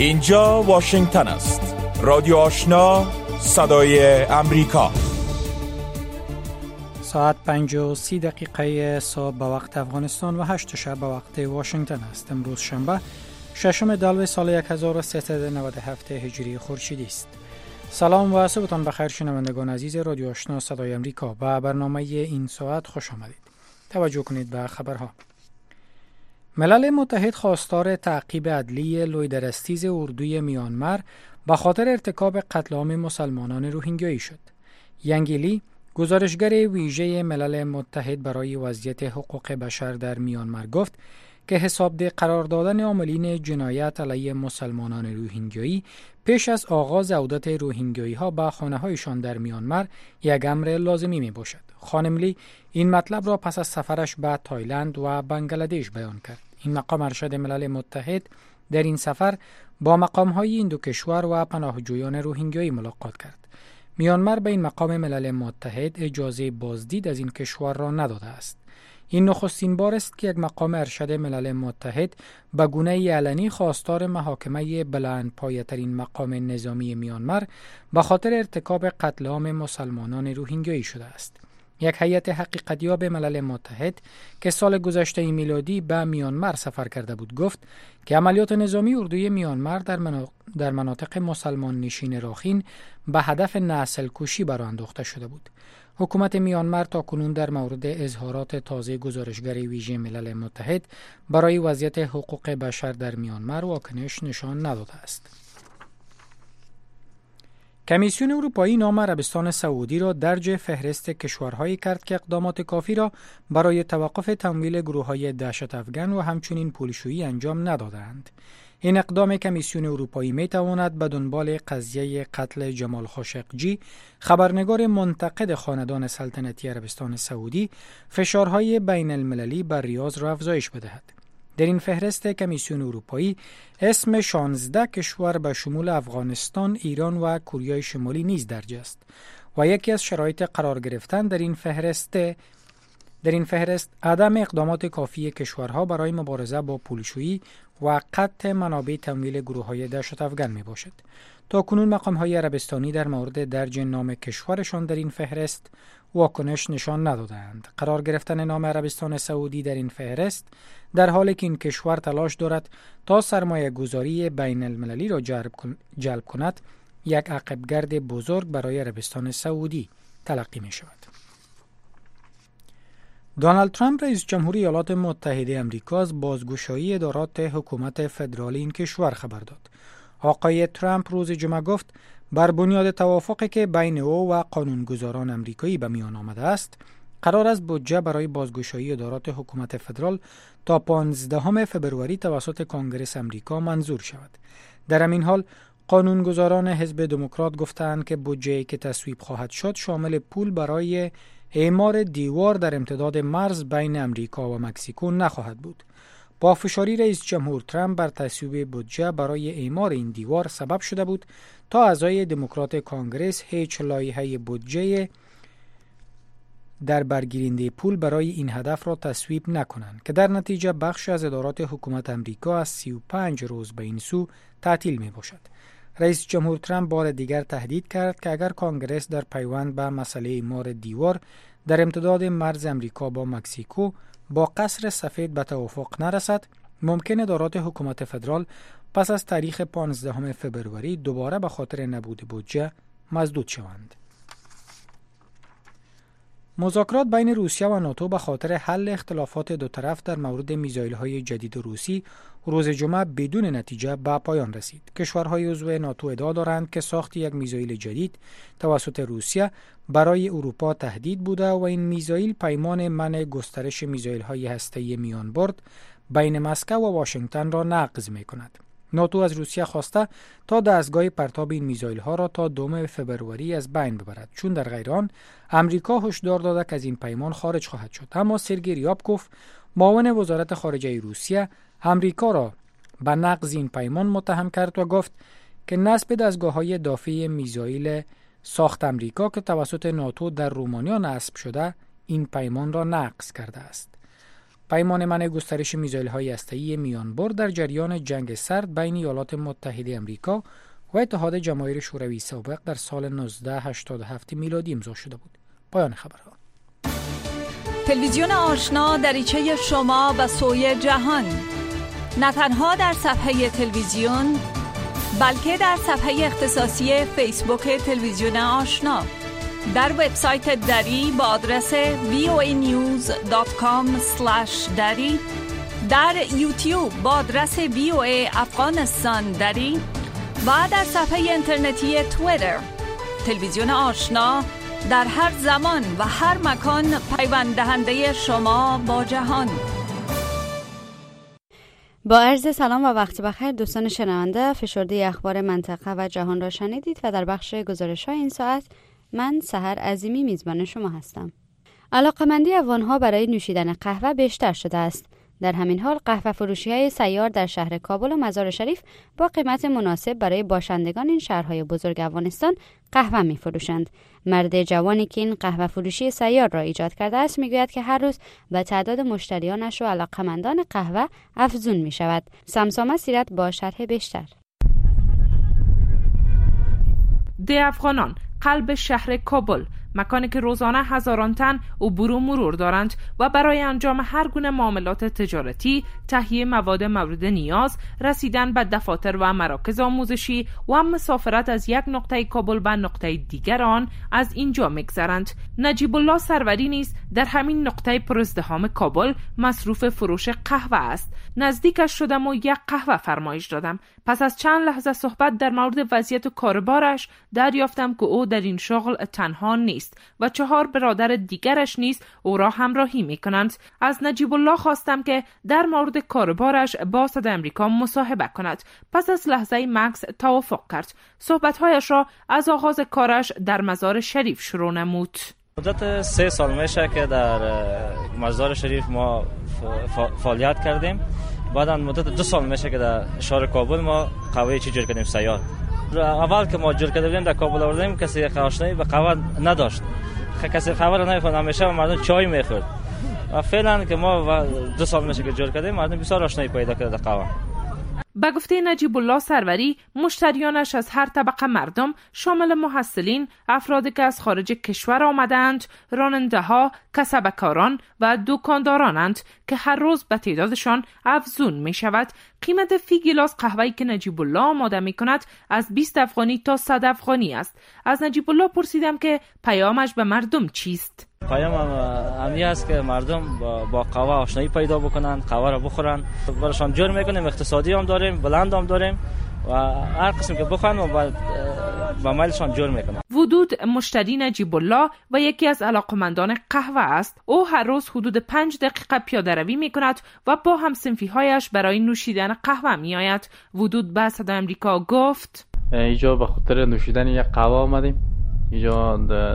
اینجا واشنگتن است. رادیو آشنا، صدای امریکا. ساعت 5:30 صبح به وقت افغانستان و 8 شب به وقت واشنگتن است. امروز شنبه 6 دلو سال 1397 هجری خورشیدی است. سلام و صبحتان بخیر شنوندگان عزیز رادیو آشنا صدای امریکا. به برنامه این ساعت خوش آمدید. توجه کنید به خبرها. ملل متحد خواستار تعقیب عدلی لویدرستیز اردوی میانمار به خاطر ارتکاب قتل عام مسلمانان روهینگیایی شد. ینگیلی، گزارشگر ویژه ملل متحد برای وضعیت حقوق بشر در میانمار گفت که حسابده قرار دادن عاملین جنایت علیه مسلمانان روهینگیایی پیش از آغاز عودت روهینگیایی ها به خانه هایشان در میانمار یک امر لازمی می باشد. خانم لی این مطلب را پس از سفرش به تایلند و بنگلادش بیان کرد. این مقام ارشد ملل متحد در این سفر با مقام های این دو کشور و پناهجویان روهینگیایی ملاقات کرد. میانمار به این مقام ملل متحد اجازه بازدید از این کشور را نداده است. این نخستین بار است که یک مقام ارشد ملل متحد به گونه علنی خواستار محاکمه بلندپایه‌ترین مقام نظامی میانمار به خاطر ارتکاب قتل عام مسلمانان روهینگیایی شده است. یک هیئت حقیقتیاب ملل متحد که سال گذشته میلادی به میانمار سفر کرده بود گفت که عملیات نظامی اردوی میانمار در مناطق مسلمان نشین راخین به هدف نسل کشی برانداخته شده بود. حکومت میانمار تا کنون در مورد اظهارات تازه گزارشگر ویژه ملل متحد برای وضعیت حقوق بشر در میانمار واکنش نشان نداده است. کمیسیون اروپایی نام عربستان سعودی را درج فهرست کشورهایی کرد که اقدامات کافی را برای توقف تمویل گروه‌های دهشت افکن و همچنین پولشویی انجام ندادند. این اقدام کمیسیون اروپایی می تواند به دنبال قضیه قتل جمال خاشقجی، خبرنگار منتقد خاندان سلطنتی عربستان سعودی، فشارهای بین المللی بر ریاض را افزایش بدهد. در این فهرست کمیسیون اروپایی اسم 16 کشور به شمول افغانستان، ایران و کره شمالی نیز درج است و یکی از شرایط قرار گرفتن در این فهرست عدم اقدامات کافی کشورها برای مبارزه با پولشویی و قطع منابع تمویل گروه‌های دهشت افکن می باشد. تا کنون مقام‌های عربستانی در مورد درج نام کشورشان در این فهرست واکنش نشان ندادند. قرار گرفتن نام عربستان سعودی در این فهرست در حالی که این کشور تلاش دارد تا سرمایه گذاری بین المللی را جلب کند، یک عقبگرد بزرگ برای عربستان سعودی تلقی می شود. دونالد ترامپ رئیس جمهور ایالات متحده آمریکا از بازگشایی ادارات حکومت فدرالی این کشور خبر داد. آقای ترامپ روز جمعه گفت بر بنیاد توافقی که بین او و قانونگذاران آمریکایی به میان آمده است، قرار است بودجه برای بازگشایی ادارات حکومت فدرال تا 15 فبروری توسط کنگره آمریکا منظور شود. در همین حال قانونگذاران حزب دموکرات گفتند که بودجه‌ای که تصویب خواهد شد شامل پول برای اعمار دیوار در امتداد مرز بین امریکا و مکزیکو نخواهد بود. پافشاری رئیس جمهور ترامپ بر تصویب بودجه برای اعمار این دیوار سبب شده بود تا اعضای دموکرات کانگرس هیچ لایحه بودجه در برگیرنده پول برای این هدف را تصویب نکنند که در نتیجه بخش از ادارات حکومت امریکا از 35 روز به این سو تعطیل می باشد. رئیس جمهور ترامپ بار دیگر تهدید کرد که اگر کانگرس در پیوند به مسئله اعمار دیوار در امتداد مرز امریکا با مکزیکو با قصر سفید به توافق نرسد، ممکن ادارات حکومت فدرال پس از تاریخ 15 فبروری دوباره به خاطر نبود بودجه مسدود شوند. مذاکرات بین روسیه و ناتو به خاطر حل اختلافات دو طرف در مورد میزایل‌های جدید روسی روز جمعه بدون نتیجه به پایان رسید. کشورهای عضو ناتو ادعا دارند که ساخت یک میزایل جدید توسط روسیه برای اروپا تهدید بوده و این میزایل پیمان منع گسترش میزایل‌های هسته‌ای میان برد بین مسکو و واشنگتن را نقض می‌کند. ناتو از روسیه خواسته تا دستگاه پرتاب این میزایل‌ها را تا 2 فبروری از بین ببرد، چون در غیر آن امریکا هشدار داده که از این پیمان خارج خواهد شد. اما سرگئی ریابکوف، معاون وزارت خارجه روسیه، امریکا را به نقض این پیمان متهم کرد و گفت که نصب دستگاه‌های دافع میزایل ساخت امریکا که توسط ناتو در رومانیا نصب شده این پیمان را نقض کرده است. پیمان منع گسترش میزایل‌های هسته‌ای میانبر در جریان جنگ سرد بین ایالات متحده آمریکا و اتحاد جماهیر شوروی سابق در سال 1987 میلادی امضا شده بود. پایان خبرها. تلویزیون آشنا دریچه شما و سوی جهان، نه تنها در صفحه تلویزیون بلکه در صفحه اختصاصی فیسبوک تلویزیون آشنا، در وبسایت دری با آدرس voanews.com/dari، در یوتیوب با آدرس VOA افغانستان دری و در صفحه اینترنتی توییتر. تلویزیون آشنا در هر زمان و هر مکان پیوند دهنده شما با جهان. با عرض سلام و وقت بخیر دوستان شنونده، فشرده اخبار منطقه و جهان را شنیدید و در بخش گزارش‌های این ساعت من سحر عظیمی میزبان شما هستم. علاقه‌مندی افغان‌ها برای نوشیدن قهوه بیشتر شده است. در همین حال قهوه فروشی‌های سیار در شهر کابل و مزار شریف با قیمت مناسب برای باشندگان این شهرهای بزرگ افغانستان قهوه می‌فروشند. مرد جوانی که این قهوه فروشی سیار را ایجاد کرده است میگوید که هر روز به تعداد مشتریانش و علاقه‌مندان قهوه افزون می‌شود. سمسامه سیرت با شرح بیشتر. ده افغانان، قلب شهر کابل، مکانی که روزانه هزاران تن عبور و مرور دارند و برای انجام هر گونه معاملات تجارتی، تهیه مواد مورد نیاز، رسیدن به دفاتر و مراکز آموزشی و مسافرت از یک نقطه کابل به نقطه دیگر آن از اینجا می‌گذرند. نجیب الله سروری نیز در همین نقطه پرازدحام کابل مصروف فروش قهوه است. نزدیکش شدم و یک قهوه فرمایش دادم. پس از چند لحظه صحبت در مورد وضعیت کاربارش دریافتم که او در این شغل تنها نیست و 4 برادر دیگرش نیز او را همراهی می‌کنند. از نجیب الله خواستم که در مورد کاربارش با صدای آمریکا مصاحبه کند. پس از لحظه مکث توافق کرد. صحبت‌هایش را از آغاز کارش در مزار شریف شروع نمود. مدت 3 سال میشه که در مزار شریف ما فعالیت کردیم. بعدا مدت 2 سال میشه که در شهر کابل ما قهوه چی جور کردیم سیار. اول که ما جور کردیم در کابل آوردیم کسی آشنایی به قهوه نداشت. کسی قهوه را نمیخورد، همیشه مردم چای میخورد. و فعلا که ما 2 سال میشه که جور کردیم مردم بسیار آشنایی پیدا کرده در قهوه. به گفته نجیب الله سروری، مشتریانش از هر طبقه مردم شامل محصلین، افرادی که از خارج کشور آمدند، راننده‌ها، کسبکاران و دکاندارانند که هر روز به تعدادشان افزون می شود. قیمت فی گیلاس قهوه‌ای که نجیب الله آماده می کند از 20 افغانی تا 100 افغانی است. از نجیب الله پرسیدم که پیامش به مردم چیست؟ پیامم همین است که مردم با قهوه آشنایی پیدا بکنن، قهوه را بخورن. براشان جور میکنیم، اقتصادی هم داریم، بلند هم داریم و هر قسم که بخورن و با میلشان جور میکنن. ودود مشتری نجیب الله و یکی از علاقمندان قهوه است. او هر روز حدود 5 دقیقه پیاده روی میکند و با هم‌صنفی هایش برای نوشیدن قهوه میآید. ودود به صدای آمریکا گفت: اینجا به خاطر نوشیدن یک قهوه آمدیم. اینجا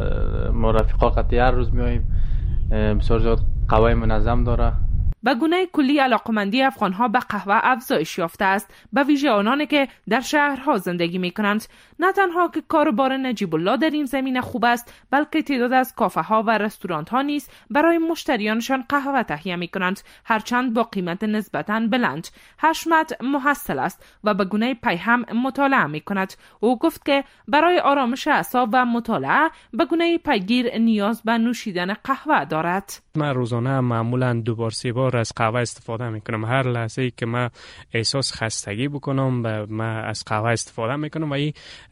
ما رفیقا قطعی هر روز میاییم. بسیار زیاد قهوه منظم داره. به گونه کلی علاقمندی افغانها به قهوه افزایش یافته است، به ویژه آنانی که در شهرها زندگی می کنند. نه تنها که کاروبار نجیب الله در این زمینه خوب است، بلکه تعداد از کافه ها و رستوران ها نیز برای مشتریانشان قهوه تهیه می کنند، هرچند با قیمت نسبتاً بلند. حشمت محصل است و به گونه پی هم مطالعه می کند. او گفت که برای آرامش اعصاب و مطالعه به گونه پیگیر نیاز به نوشیدن قهوه دارد. من روزانه معمولاً 2 بار 3 بار از قهوه استفاده میکنم. هر لحظه ای که من احساس خستگی بکنم من از قهوه استفاده میکنم و این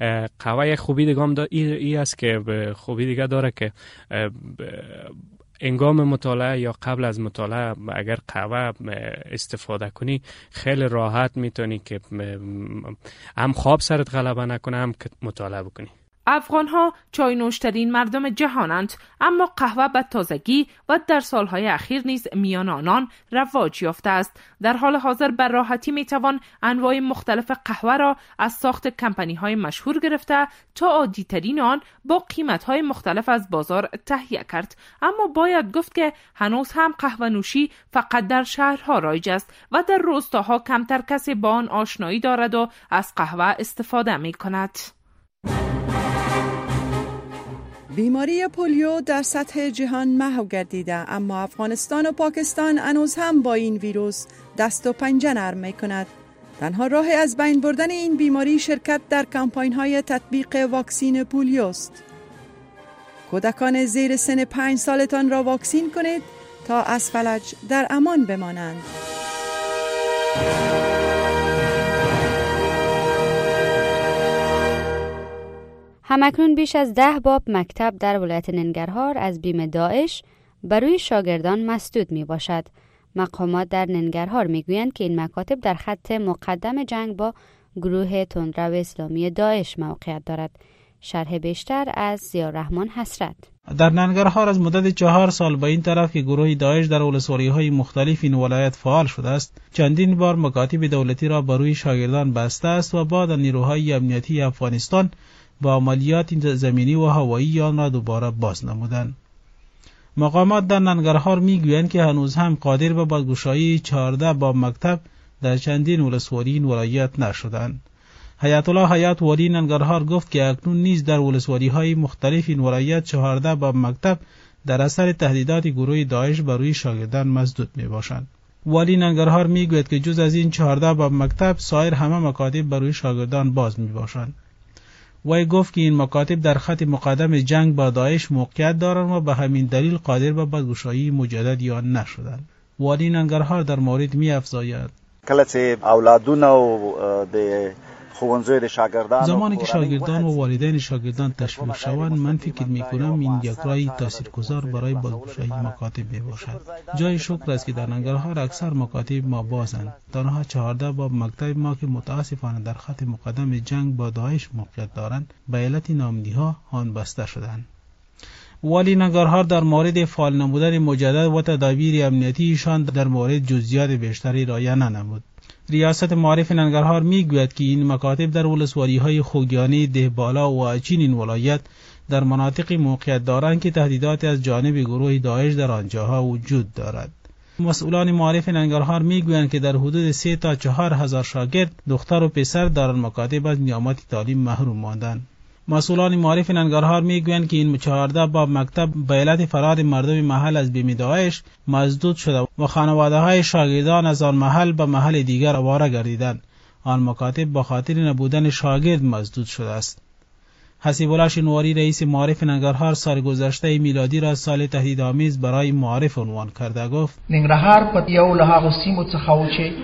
قهوه خوبی دیگه ای است که خوبی دیگه داره که انگام مطالعه یا قبل از مطالعه اگر قهوه استفاده کنی خیلی راحت میتونی که هم خواب سرت غلبه نکنه هم که مطالعه بکنی. افغانها چای نوشترین مردم جهانند، اما قهوه به تازگی و در سالهای اخیر نیز میان آنان رواج یافته است. در حال حاضر بر راحتی میتوان انواع مختلف قهوه را از ساخت کمپانی‌های مشهور گرفته تا عادی‌ترین آن با قیمت‌های مختلف از بازار تهیه کرد. اما باید گفت که هنوز هم قهوه نوشی فقط در شهرها رایج است و در روستاها کمتر کسی با آن آشنایی دارد و از قهوه استفاده می‌کند. بیماری پولیو در سطح جهان محو گردیده، اما افغانستان و پاکستان هنوز هم با این ویروس دست و پنجه نرم می‌کند. تنها راه از بین بردن این بیماری شرکت در کمپاین‌های تطبیق واکسین پولیو است. کودکان زیر سن 5 سالتان را واکسین کنید تا از فلج در امان بمانند. همکنون بیش از 10 باب مکتب در ولایت ننگرهار از بیم داعش برای شاگردان مسدود می باشد. مقامات در ننگرهار می گویند که این مکاتب در خط مقدم جنگ با گروه تندرو اسلامی داعش موقعیت دارد. شرح بیشتر از ضیاءالرحمن حسرت. در ننگرهار از مدت 4 سال به این طرف که گروه داعش در ولسوالی‌های مختلف این ولایت فعال شده است، چندین بار مکاتب دولتی را بر روی شاگردان بسته است و بعد نیروهای امنیتی افغانستان با عملیات زمینی و هوایی آن را دوباره باز نمودند. مقامات در ننگرهار میگویند که هنوز هم قادر به بازگشایی 14 باب مکتب در چندین ولسوالی این ولایت نشدند. حیات الله حیات والی ننگرهار گفت که اکنون نیز در ولسوالی‌های مختلف این ولایت 14 باب مکتب در اثر تهدیدات گروه داعش بر روی شاگردان مسدود میباشند. والی ننگرهار میگوید که جز از این 14 باب مکتب سایر همه مکاتب بر روی شاگردان باز میباشند. وی گفت که این مکاتب در خط مقدم جنگ با داعش موقعیت دارند و به همین دلیل قادر به بازگشایی مجدد آن نشدند. والی ننگرهار در مورد می‌افزاید: کله چې اولادونه او د زمانی که شاگردان و والدین شاگردان تشویق شوند، من فکر میکنم این یک راهی تاثیرگذار برای بازگشایی مکاتب میباشد. جای شکر است که در ننگرهار اکثر مکاتب ما بازند. تنها 14 باب مکتب ما که متاسفانه در خط مقدم جنگ با داعش موقعیت دارند به علت ناامنی‌ها آن بسته شدند. والی ننگرهار در مورد فعال نمودن مجدد و تدابیر امنیتی ایشان در مورد جزئیات بیشتری رعایت ننمود. ریاست معارف ننگرهار میگوید که این مکاتب در ولسوالی‌های خوگیانی، دهبالا و اچین این ولایت در مناطقی موقعیت دارند که تهدیدات از جانب گروه داعش در آنجاها وجود دارد. مسئولان معارف ننگرهار میگویند که در حدود 3 تا 4 هزار شاگرد دختر و پسر در آن مکاتب از نعمت تعلیم محروم ماندند. مسئولان معارف ننگرهار میگویند که این 14 باب مکتب به علت فرار مردم محل از بیم داعش مسدود شده و خانواده‌های شاگردان از آن محل به محل دیگر آواره گردیدند. آن مکاتب به خاطر نبودن شاگرد مسدود شده است. حسیب الله شنواری رئیس معارف ننگرهار سال گذشته میلادی را سال تهدیدآمیز برای معارف عنوان کرده گفت: ننگرهار په یو له هغو سیمو څخه و چې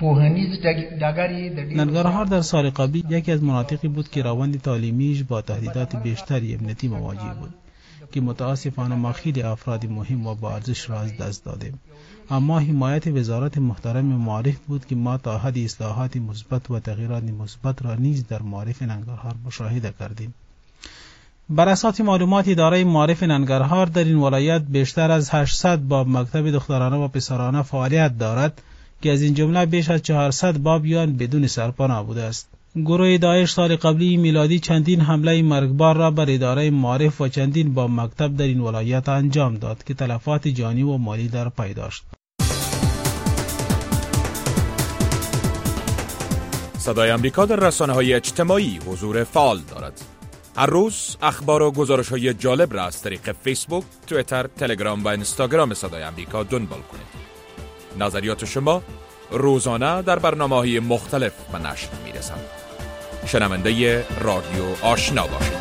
ننگرهار در سال قبلی یکی از مناطقی بود که روند تعلیمیش با تهدیدات بیشتری امنیتی مواجه بود که متاسفانه ما خیلی افراد مهم و با ارزش را از دست دادیم. اما حمایت وزارت محترم معارف بود که ما تا حد اصلاحات مثبت و تغییرات مثبت را نیز در معارف ننگرهار مشاهده کردیم. بر اساس معلومات اداره معارف ننگرهار در این ولایت بیشتر از 800 باب مکتب دخترانه و پسرانه فعالیت دارد که از این جمله بیش از 400 بابیان بدون سرپناه بوده است. گروه داعش سال قبلی میلادی چندین حمله مرگبار را بر اداره معارف و چندین باب مکتب در این ولایت انجام داد که تلفات جانی و مالی در پی داشت. صدای آمریکا در رسانه‌های اجتماعی حضور فعال دارد. هر روز اخبار و گزارش‌های جالب را از طریق فیسبوک، توییتر، تلگرام و اینستاگرام صدای آمریکا دنبال کنید. نظریات شما روزانه در برنامه‌های مختلف به نشر می‌رسند. شنونده رادیو آشنا باشید.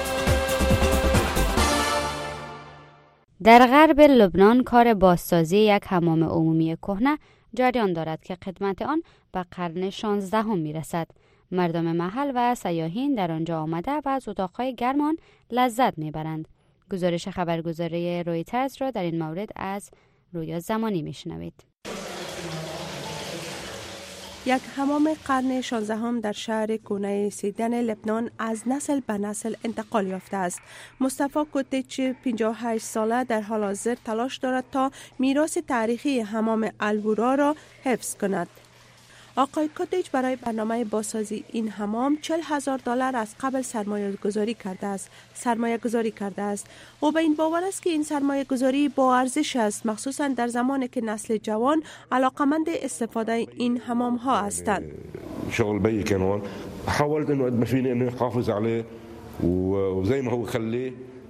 در غرب لبنان کار بازسازی یک حمام عمومی کهنه جریان دارد که خدمت آن به قرن 16 می‌رسد. مردم محل و سیاحین در آنجا آمده و از اتاق‌های گرم آن لذت می‌برند. گزارش خبرگزاری رویترز را در این مورد از رویا زمانی می‌شنوید. یک حمام قرن 16 در شهر کونه سیدن لبنان از نسل به نسل انتقال یافته است. مصطفی کوتیچ 58 ساله در حال حاضر تلاش دارد تا میراث تاریخی حمام الورا را حفظ کند. آقای کوتیچ برای برنامه بازسازی این حمام $40,000 از قبل سرمایه گذاری کرده است. او به این باور است که این سرمایه گذاری با ارزش است، مخصوصا در زمانی که نسل جوان علاقمند استفاده این حمام ها هستند. شغل بي كان هون، حاولت انه قد ما فيني انه احافظ عليه وزي ما هو خليه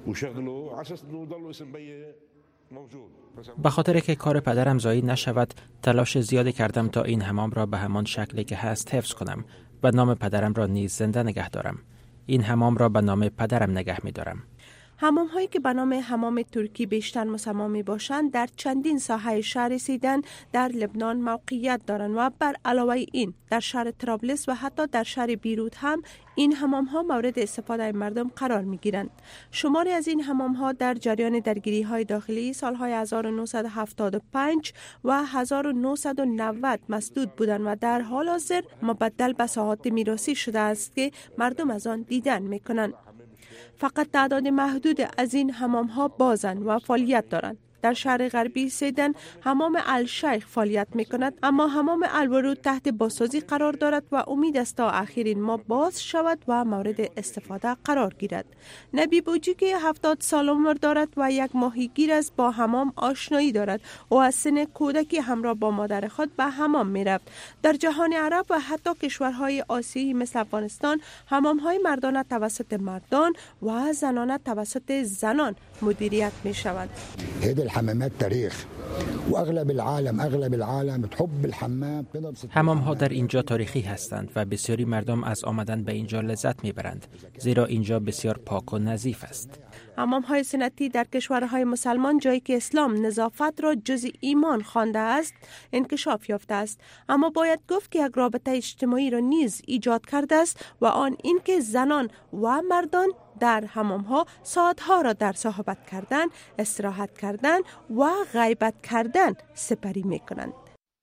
به خاطر که کار پدرم ضایع نشود تلاش زیادی کردم تا این حمام را به همان شکلی که هست حفظ کنم و نام پدرم را نیز زنده نگه دارم. این حمام را به نام پدرم نگه می دارم. حمام هایی که به نام حمام ترکی بیشتر مسمى می باشند در چندین ساحه شهر سیدن در لبنان موقعیت دارند و بر علاوه این در شهر طرابلس و حتی در شهر بیروت هم این حمام ها مورد استفاده مردم قرار می گیرند. شماری از این حمام ها در جریان درگیری های داخلی سالهای 1975 و 1990 مسدود بودند و در حال حاضر مبدل به ساحات میراثی شده است که مردم از آن دیدن می کنند. فقط تعداد محدود از این حمام ها بازند و فعالیت دارند. در شهر غربی سیدن حمام الشیخ فعالیت می کند، اما حمام الورود تحت بازسازی قرار دارد و امید است تا اخیر این ماه باز شود و مورد استفاده قرار گیرد. نبی بوجی که 70 سال عمر دارد و یک ماهیگیر است با حمام آشنایی دارد و از سن کودکی همراه با مادر خود به حمام می رفت. در جهان عرب و حتی کشورهای آسیایی مثل افغانستان حمام های مردانه توسط مردان و زنانه توسط زنان مدیریت می شوند. حمامات تاریخ و اغلب العالم تحب الحمام. حمام ها در اینجا تاریخی هستند و بسیاری مردم از آمدن به اینجا لذت میبرند زیرا اینجا بسیار پاک و نظیف است. حمام های سنتی در کشورهای مسلمان جایی که اسلام نظافت را جز ایمان خوانده است انکشاف یافته است، اما باید گفت که یک رابطه اجتماعی را نیز ایجاد کرده است و آن اینکه زنان و مردان در حمام ها ساعتها را در صحبت کردن، استراحت کردن و غیبت کردن سپری می کنند.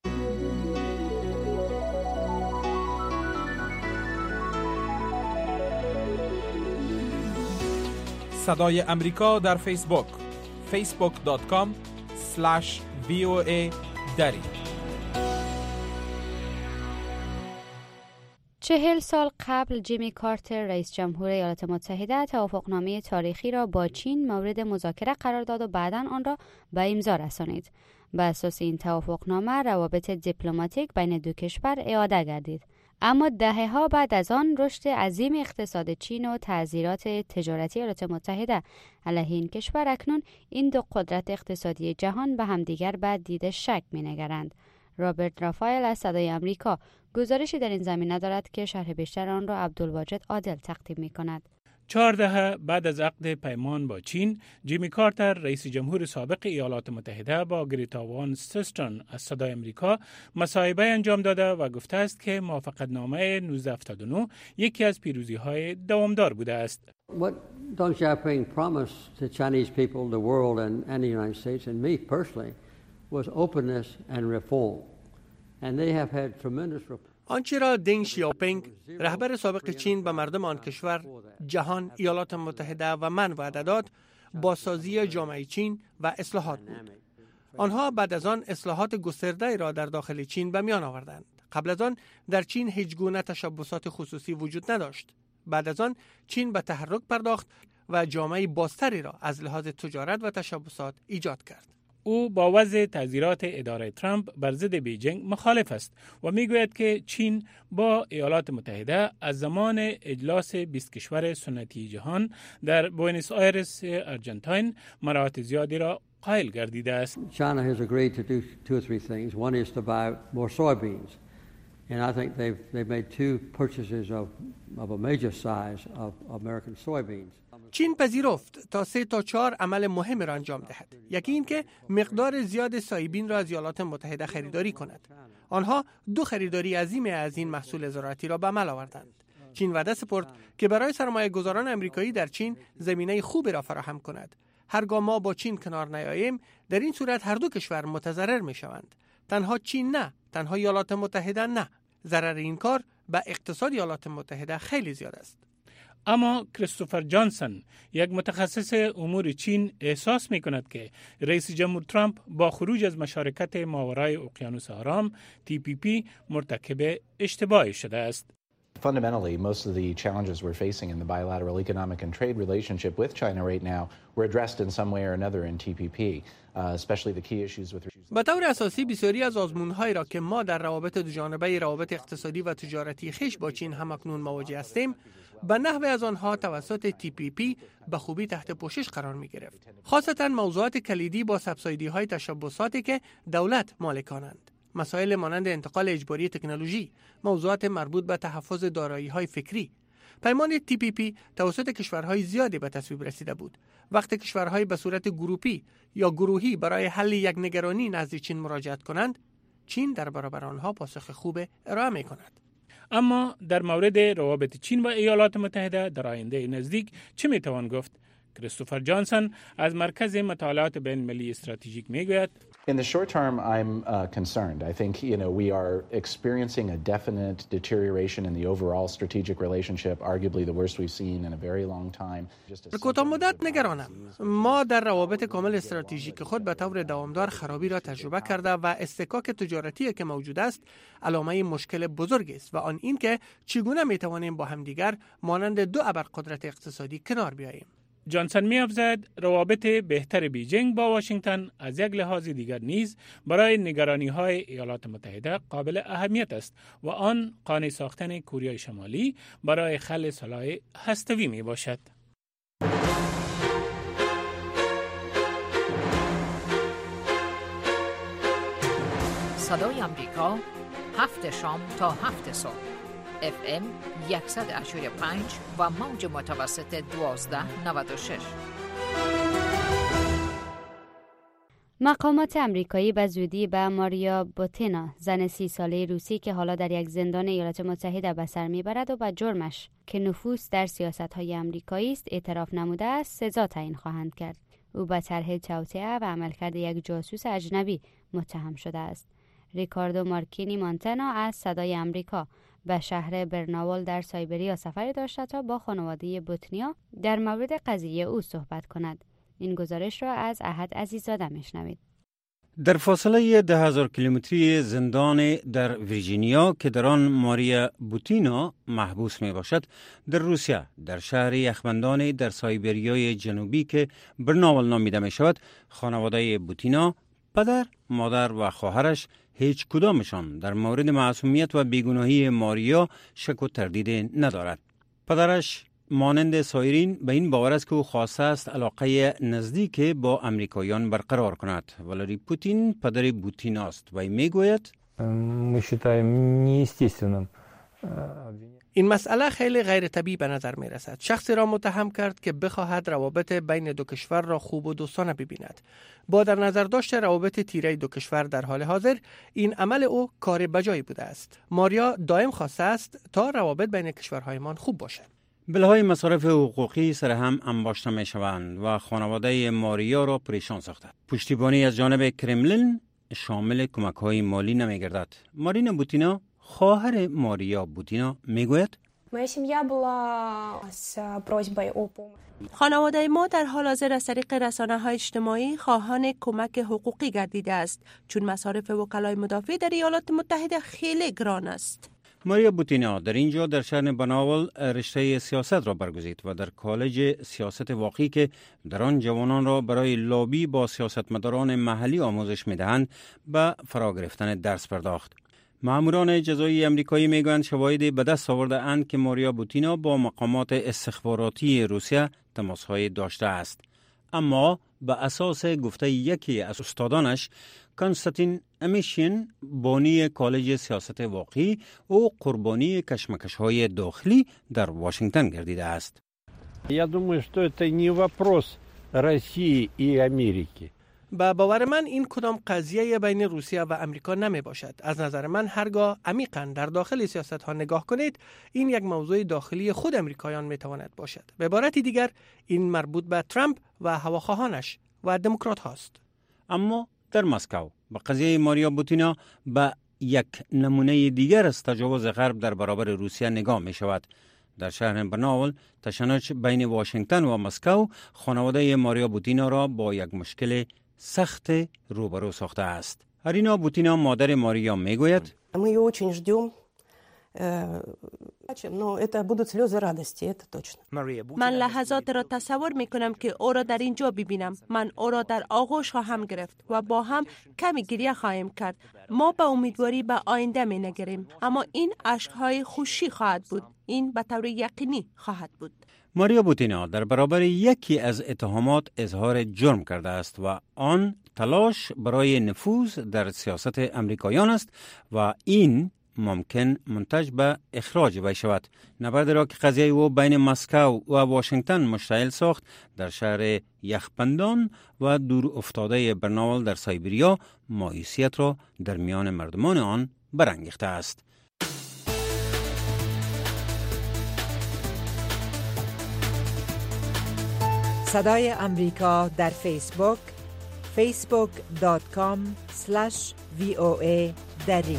صدای امریکا در فیسبوک facebook.com/VOA دری. 40 سال قبل جیمی کارتر رئیس جمهور ایالات متحده توافقنامه تاریخی را با چین مورد مذاکره قرار داد و بعداً آن را به امضا رسانید. بر اساس این توافقنامه روابط دیپلماتیک بین دو کشور اعاده گردید. اما دهه‌ها بعد از آن رشد عظیم اقتصاد چین و تعذیرات تجارتی ایالات متحده علیه این کشور اکنون این دو قدرت اقتصادی جهان به همدیگر به دید شک می‌نگرند. رابرت رافائل از صدای امریکا گزارشی در این زمینه دارد که شرح بیشتر آن را عبدالواجد عادل تقدیم می‌کند. 4 دهه بعد از عقد پیمان با چین، جیمی کارتر رئیس جمهور سابق ایالات متحده با گریتا وان سوستون از صدای امریکا مصاحبه انجام داده و گفته است که موافقتنامه 1979 یکی از پیروزی‌های دوامدار بوده است. What Deng Xiaoping promised the Chinese people, the world and the United States and me personally was openness and reform. And they have had tremendous آنچه را دنگ شیاوپینگ رهبر سابق چین به مردم آن کشور، جهان، ایالات متحده و من وعده داد بازسازی جامعه چین و اصلاحات بود. آنها بعد از آن اصلاحات گسترده را در داخل چین به میان آوردند. قبل از آن در چین هیچ گونه تشبسات خصوصی وجود نداشت. بعد از آن چین به تحرک پرداخت و جامعه بازتری را از لحاظ تجارت و تشبسات ایجاد کرد. او با وضع تعزیرات اداره ترامپ بر ضد بیجینگ مخالف است و میگوید که چین با ایالات متحده از زمان اجلاس 20 کشور سنتی جهان در بوئنوس آیرس آرژانتین مراحل زیادی را قائل گردیده است. China has agreed to do 2 or 3 things. One is to buy more soybeans. And I think they've made 2 purchases of a major size of American soybeans. چین پذیرفت تا 3 تا 4 عمل مهم را انجام دهد. یکی این که مقدار زیاد سویابین را از ایالات متحده خریداری کند. آنها 2 خریداری عظیم از این محصول زراعتی را به عمل آوردند. چین وعده سپرد که برای سرمایه‌گذاران آمریکایی در چین زمینه خوبی را فراهم کند. هرگاه ما با چین کنار نیاییم، در این صورت هر دو کشور متضرر می‌شوند. تنها چین نه، تنها ایالات متحده نه. ضرر این کار به اقتصاد ایالات متحده خیلی زیاد است. اما کریستوفر جانسون، یک متخصص امور چین، احساس می کند که رئیس جمهور ترامپ با خروج از مشارکت ماورای اقیانوس آرام TPP مرتکب اشتباهی شده است. Fundamentally, most of the challenges we're facing in the bilateral economic and trade relationship with China right now were addressed in some way or another in TPP, especially the key issues with به طور اساسی بسیاری از آزمون‌هایی را که ما در روابط دوجانبه روابط اقتصادی و تجارتی خویش با چین همکنون مواجه هستیم، به نحو از آنها توسط TPP به خوبی تحت پوشش قرار می گرفت. خاصتا موضوعات کلیدی با سبسایدی‌های تشبثاتی که دولت مالکانند. مسائل مانند انتقال اجباری تکنولوژی، موضوعات مربوط به تحفظ دارایی‌های فکری. پیمان TPP توسط کشورهای زیادی به تصویب رسیده بود. وقتی کشورهای به صورت گروپی یا گروهی برای حل یک نگرانی نزد چین مراجعت کنند، چین در برابر آنها پاسخ خوب ارائه می کند. اما در مورد روابط چین و ایالات متحده در آینده نزدیک چه می توان گفت؟ کریستوفر جانسون از مرکز مطالعات بین المللی استراتژیک می گوید In the short term, I'm concerned. I think, we are experiencing a definite deterioration in the overall strategic relationship, arguably the worst we've seen in a very long time. در کوتاه مدت نگرانم. ما در روابط کامل استراتژیک خود به طور دوامدار خرابی را تجربه کرده و اصطکاک تجارتی که موجود است علامه مشکل بزرگی است و آن این که چگونه می توانیم با همدیگر مانند دو ابرقدرت اقتصادی کنار بیاییم. جانسون می‌افزاید روابط بهتر بیجینگ با واشنگتن از یک لحاظ دیگر نیز برای نگرانی‌های ایالات متحده قابل اهمیت است و آن قانع ساختن کره شمالی برای حل سلاح هسته‌ای میباشد. صدای آمریکا 7 شام تا 7 صبح FM 100.5 و موج متوسط 1296. مقامات امریکایی به زودی به ماریا بوتینا، زن 30 ساله روسی که حالا در یک زندان ایالات متحده به سر میبرد و به جرمش که نفوذ در سیاست‌های امریکایی است اعتراف نموده است، سزا تعیین خواهند کرد. او به طرح توطئه و عملکرد یک جاسوس اجنبی متهم شده است. ریکاردو مارکینی مونتانا از صدای امریکا به شهر برناول در سایبریا سفر داشته تا با خانواده بوتنیا در مورد قضیه او صحبت کند. این گزارش را از احد عزیزاده میشنوید. در فاصله 10,000 کیلومتری زندان در ویرجینیا که در آن ماریا بوتینا محبوس می باشد، در روسیه در شهر یخبندان در سایبریای جنوبی که برناول نامیده می شود، خانواده بوتینا، پدر، مادر و خواهرش هیچ کدامشان در مورد معصومیت و بیگناهی ماریا شک و تردید ندارد. پدرش مانند سایرین به این باور است که او خواسته است علاقه نزدیک با امریکایان برقرار کند. ولادیمیر پوتین پدر بوتینا است و میگوید این مسئله خیلی غیر طبیعی به نظر می رسد. شخصی را متهم کرد که بخواهد روابط بین دو کشور را خوب و دوستانه ببیند. با در نظر داشت روابط تیره دو کشور در حال حاضر، این عمل او کار بجایی بوده است. ماریا دائم خواسته است تا روابط بین کشورهایمان خوب باشد. بلهای مصارف حقوقی سر هم انباشته می شوند و خانواده ماریا را پریشان ساخته. پشتیبانی از جانب کرملین شامل کمک‌های مالی نمی گردد. مارینا بوتینا، خواهر ماریا بوتینا، میگوید خانواده ما در حال حاضر از طریق رسانه‌های اجتماعی خواهان کمک حقوقی گردیده است، چون مصارف وکلای مدافع در ایالات متحده خیلی گران است. ماریا بوتینا در اینجا در شهر برناول رشته سیاست را برگزید و در کالج سیاست واقعی که در آن جوانان را برای لابی با سیاستمداران محلی آموزش می‌دهند به فرا گرفتن درس پرداخت. ماموران جزایی امریکایی میگویند شواهدی به دست آورده اند که ماریا بوتینا با مقامات استخباراتی روسیه تماس‌های داشته است، اما به اساس گفته یکی از استادانش، کنستانتین امیشین، بانی کالج سیاست واقعی، او قربانی کشمکش‌های داخلی در واشنگتن گردیده است. Я думаю, что это не вопрос России и Америки. با باور من این کدام قضیه بین روسیه و امریکا نمی باشد. از نظر من هرگاه عمیقاً در داخل سیاست ها نگاه کنید، این یک موضوع داخلی خود امریکایان می تواند باشد. به عبارتی دیگر این مربوط به ترامپ و هواخواهانش و دموکرات هاست. اما در مسکو با قضیه ماریا بوتینا به یک نمونه دیگر از تجاوز غرب در برابر روسیه نگاه می شود. در شهر برناول تشنج بین واشنگتن و مسکو خانواده ماریا بوتینا را با یک مشکل سخت روبرو ساخته است. ارینا بوتینا مادر ماریا میگوید من لحظات را تصور می کنم که او را در اینجا ببینم. من او را در آغوش خواهم گرفت و با هم کمی گریه خواهیم کرد. ما به امیدواری به آینده می نگریم، اما این اشک‌های خوشی خواهد بود. این به طور یقینی خواهد بود. ماریا بوتینا در برابر یکی از اتهامات اظهار جرم کرده است و آن تلاش برای نفوذ در سیاست امریکایان است و این ممکن منتج به اخراج وی شود. نبرد را که قضیه او بین مسکو و واشنگتن مشتعل ساخت در شهر یخبندان و دور افتاده برناول در سایبریا مایوسیت را در میان مردمان آن برانگیخته است. صدای امریکا در فیسبوک facebook.com/VOA دری.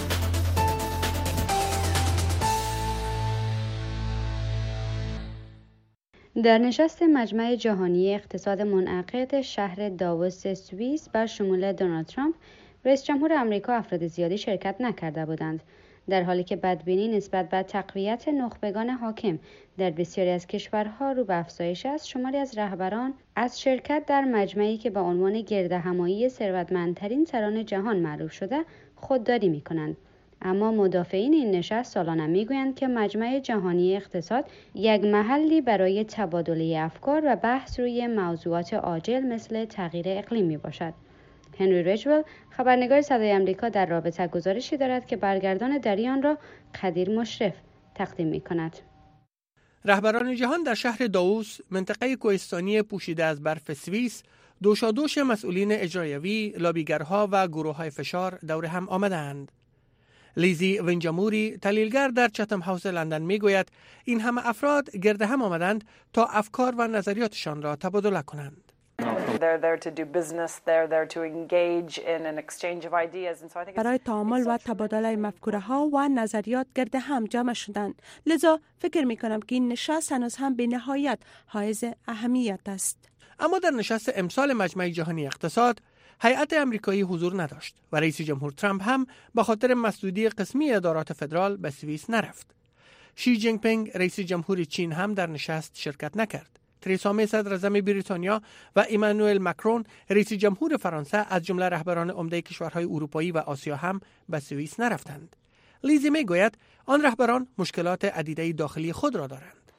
در نشست مجمع جهانی اقتصاد منعقد شهر داووس سوئیس بر شمول دونالد ترامپ، رئیس جمهور آمریکا افراد زیادی شرکت نکرده بودند، در حالی که بدبینی نسبت به تقویت نخبگان حاکم در بسیاری از کشورها رو به افزایش است. شماری از رهبران از شرکت در مجمعی که با عنوان گردهمایی ثروتمندترین سران جهان معروف شده خودداری می‌کنند. اما مدافعین این نشست سالانه میگویند که مجمع جهانی اقتصاد یک محلی برای تبادله افکار و بحث روی موضوعات عاجل مثل تغییر اقلیم میباشد. هنری ریجول، خبرنگار صدای آمریکا، در رابطه گزارشی دارد که برگردان دریان را قدیر مشرف تقدیم می‌کند. رهبران جهان در شهر داووس، منطقه کوهستانی پوشیده از برف سوئیس، دوشادوش مسئولین اجرایوی، لابیگرها و گروه‌های فشار دور هم آمدند. لیزی ونجاموری، تحلیلگر در چتم هاوس لندن میگوید این همه افراد گرد هم آمدند تا افکار و نظریاتشان را تبادله کنند. برای تعامل و تبادله مفکوره ها و نظریات گرد هم جمع شدند. لذا فکر می کنم که این نشست هنوز هم به نهایت حائز اهمیت است. اما در نشست امسال مجمع جهانی اقتصاد، هیئت امریکایی حضور نداشت و رئیس جمهور ترامپ هم به خاطر مسدودی قسمی ادارات فدرال به سوئیس نرفت. شی جینگ پینگ، رئیس جمهور چین، هم در نشست شرکت نکرد. تریسا می صدر اعظم بریتانیا و ایمانوئل ماکرون، رئیس جمهور فرانسه، از جمله رهبران عمده کشورهای اروپایی و آسیا هم به سوئیس نرفتند. لیزی می گوید آن رهبران مشکلات عدیده داخلی خود را دارند.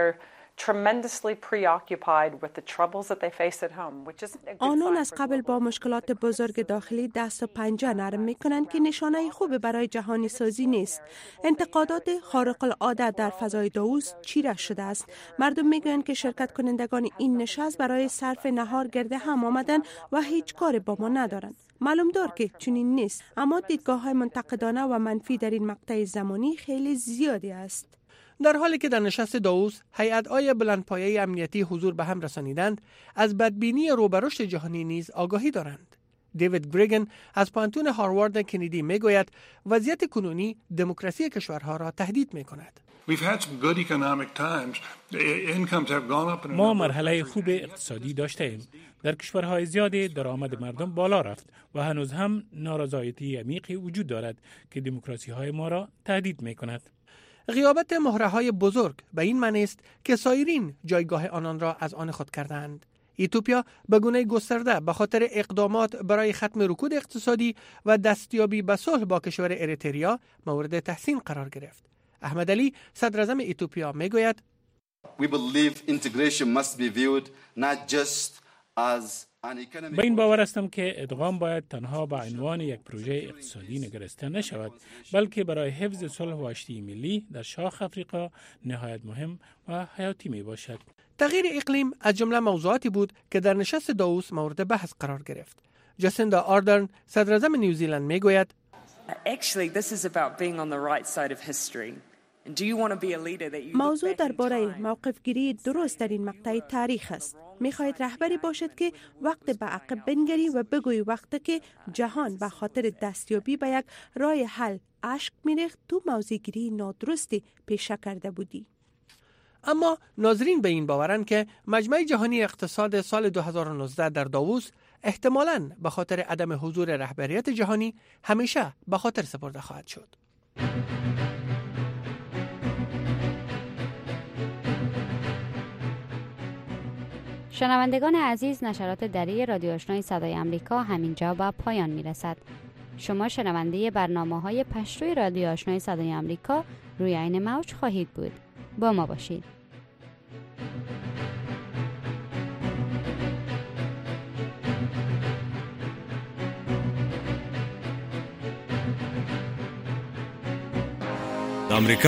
آنان از قبل با مشکلات بزرگ داخلی دست و پنجه نرم می‌کنند که نشانه خوب برای جهانی سازی نیست. انتقادات خارق العاده در فضای داووس چیره شده است. مردم میگویند که شرکت کنندگان این نشست برای صرف نهار گرد هم آمدن و هیچ کار با ما ندارند. معلوم دار که چنین نیست، اما دیدگاه‌های منتقدانه و منفی در این مقطع زمانی خیلی زیادی است. در حالی که در نشست داووس هیئت‌های بلندپایه امنیتی حضور به هم رسانیدند، از بدبینی روبرشت جهانی نیز آگاهی دارند. دیوید گریگن از پانتون هاروارد کندی میگوید وضعیت کنونی دموکراسی کشورها را تهدید می‌کند. ما مرحله خوب اقتصادی داشته ایم. در کشورهای زیادی درآمد مردم بالا رفت و هنوز هم نارضایتی عمیقی وجود دارد که دموکراسی‌های ما را تهدید می‌کند. غیابت مهره‌های بزرگ به این معنی است که سایرین جایگاه آنان را از آن خود کردند. ایتوپیا به گونه گسترده به خاطر اقدامات برای ختم رکود اقتصادی و دستیابی به صلح با کشور اریتریا مورد تحسین قرار گرفت. احمد علی، صدر اعظم ایتوپیا، میگوید به این باور هستم که ادغام باید تنها به عنوان یک پروژه اقتصادی نگرسته نشود، بلکه برای حفظ صلح و آشتی ملی در شاخ افریقا نهایت مهم و حیاتی می باشد. تغییر اقلیم از جمله موضوعاتی بود که در نشست داووس مورد بحث قرار گرفت. جاسیندا آردرن، صدر اعظم نیوزیلند، میگوید موضوع درباره موقف گیری درست در این مقطع تاریخ است. می‌خواهید رهبری باشد که وقت به عقب بنگری و بگویی وقتی که جهان به خاطر دستیابی به یک راه حل اشک می‌ریخت تو موضوع گیری نادرستی پیشه کرده بودی. اما ناظرین به این باورند که مجمع جهانی اقتصاد سال 2019 در داووس احتمالاً به خاطر عدم حضور رهبریت جهانی همیشه به خاطر سپرده خواهد شد. شنوندگان عزیز، نشرات دری رادیو آشنای صدای آمریکا همینجا به پایان میرسد. شما شنونده برنامه‌های پشتوی رادیو آشنای صدای آمریکا روی عین موج خواهید بود. با ما باشید. آمریکا